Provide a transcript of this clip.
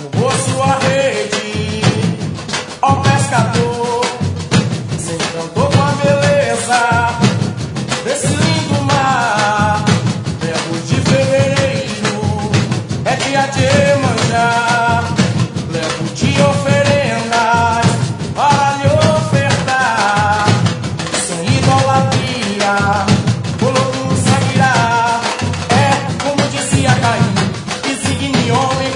jogou sua rede, ó pescador, se encantou com a beleza desse lindo mar. Verbo de fevereiro é dia de Iemanjá, levo de oferendas para lhe ofertar, sem idolatria, Olodum seguirá. É como dizia Caim, designe homem